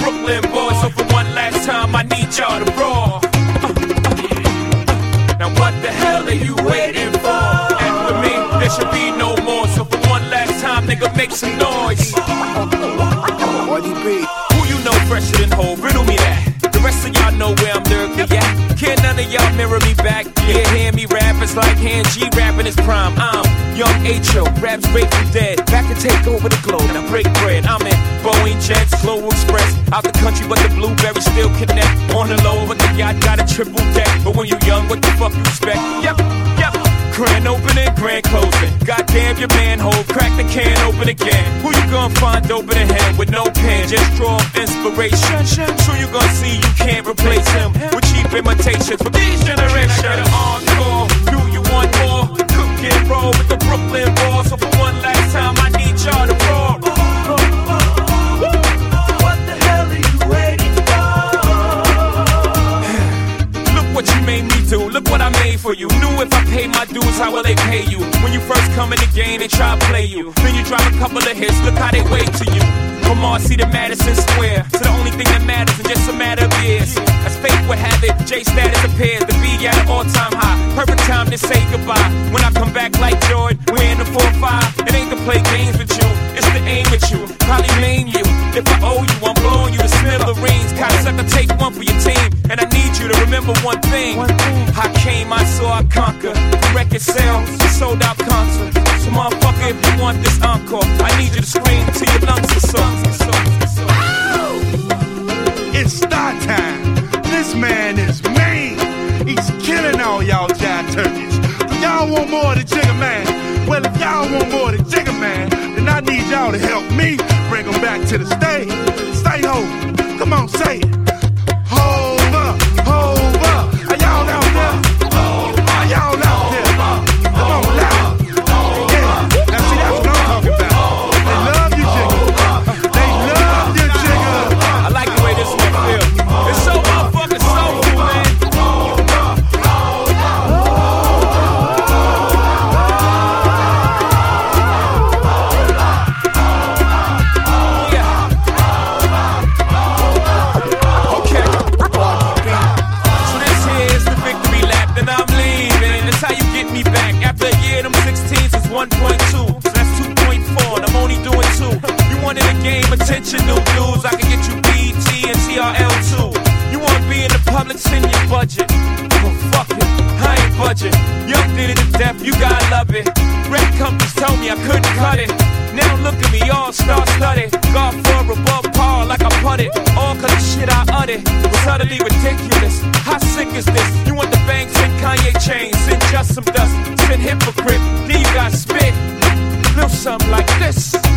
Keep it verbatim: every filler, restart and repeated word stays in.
Brooklyn boys. So for one last time, I need y'all to roar. Now what the hell are you waiting for? After me, there should be no more. So for one last time, nigga, make some noise. Who you know fresher than Hov? Riddle me that. The rest of y'all know where I'm lurking at. Can't none of y'all mirror me back. Yeah, hear me rap, it's like hand G rapping his prime. I'm Young H O, raps Grateful Dead. Back to take over the globe, now break bread. I'm in Boeing Jets, Global Express. Out the country, but the blueberries still connect. On the low, but the yacht got a triple deck. But when you young, what the fuck you expect? Yep, yep. Grand opening, grand closing. Goddamn your manhole, crack the can open again. Who you gonna find open in hand with no pen? Just draw inspiration. So you gonna see you can't replace him with cheap imitations. But these generations, I got an encore. Do you want more? Cook and roll with the Brooklyn boys. So for one last time, I need y'all to roar. What the hell are you waiting for? Look what you made me do. Look what I made for you. Knew if I pay my dues, how will they pay you? When you first come in the game, they try to play you. Then you drop a couple of hits, look how they wait to you. From Marcy to Madison Square, to the only thing that matters is just a matter of years. As fate would have it, J status appears to be at an all-time high. Perfect time to say goodbye. When I come back like Jordan, we're in the four five. It ain't to play games with you, it's to aim at you. Probably maim you. If I owe you, I'm blowing you to smithereens. Cocksucker, take one for your team. And I need you to remember one thing. I came, I saw, I conquered. Record sales, sold out concerts. So motherfucker, if you want this encore, I need you to scream till your lungs are sore. It's star time. This man is mean. He's killing all y'all jive turkeys. Do y'all want more of the Jigga Man? Well, if y'all want more of the Jigga Man, then I need y'all to help me bring him back to the stage. Say ho. Come on, say it. Hold up, hold up. Are y'all out there? Are y'all out there? Come on, loud. Yeah. Now see, that's what I'm talking about. They love you, Jigga. They love you, Jigga. I like the way this one feels. It's so motherfucking soulful, man. one point two, so that's two point four, and I'm only doing two. You wanted a game, attention, new dudes. I can get you B E T and T R L too. You wanna be in the public, send your budget. Well, fuck it, I ain't budget. Young did it to death, you gotta love it. Red companies told me I couldn't cut it. Now look at me, all star studded. God for above par like I putted. All cause the shit I uttered was utterly ridiculous. How sick is this? You want the bank, send Kanye chains, send just some dust, send hypocrite, then you got spit. Little something like this.